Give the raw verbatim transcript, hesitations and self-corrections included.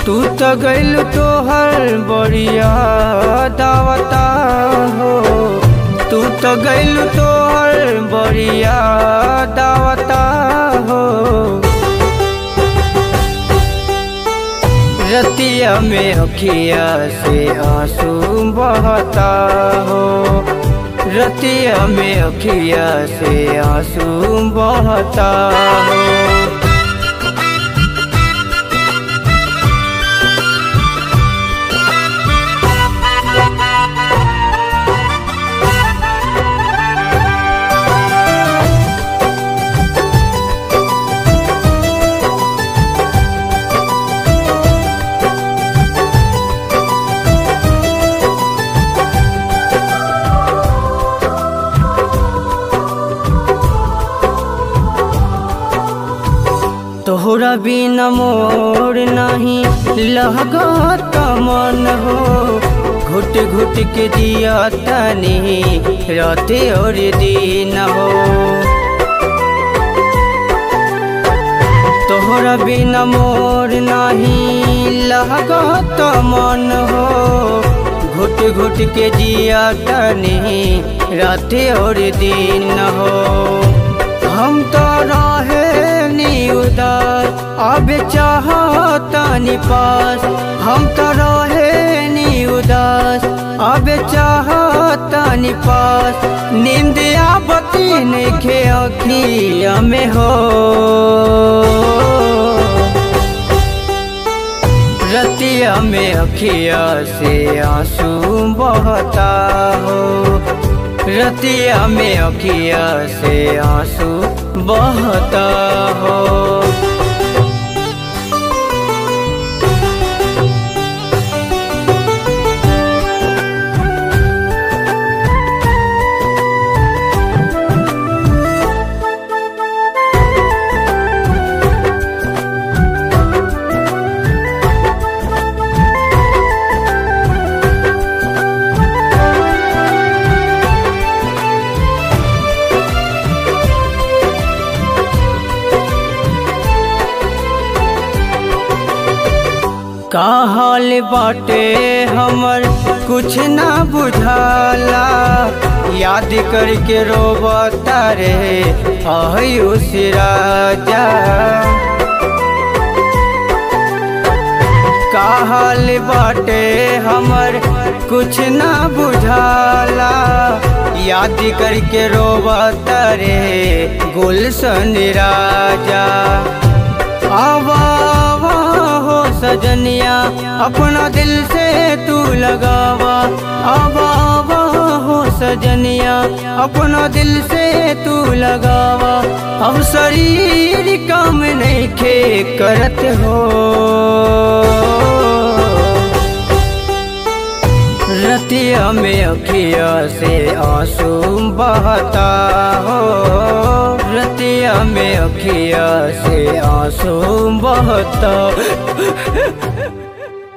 तू तो गइल तोहर बढ़िया दावता हो, तू तो गइल तोहर बढ़िया दावता हो। रतिया में अखिया से आंसू बहता हो, रतिया में अखिया से आंसू बहता हो। तोहरा बिना मोर नहीं लगत मन हो, घुट घुट के जिया तनी रात और दिन हो। तोहरा बिना मोर नहीं लगत मन हो, घुट घुट के जिया तनी रात और दिन हो। हम तो रहे नी उदास अब चाहतानी पास, हम तो रहे नी उदास अब चाहतानी पास। नींद आवती नइखे अखिया में हो, रतिया में अखिया से आंसू बहता हो, रतिया में अखिया से आंसू बहता हो। का हाल बाटे हमर कुछ ना बुझाला, याद करके रोबता रे आयुष राजा। का हाल बाटे हमर कुछ ना बुझाला, याद करके रोबता रे गुलशन राजा। आवा हो सजनिया अपना दिल से तू लगावा, आवा हो सजनिया अपना दिल से तू लगावा। अब शरीर काम नहीं खे करत हो, रतिया में अखिया से आंसू बहता हो, रतिया में अखिया से आंसू बहता।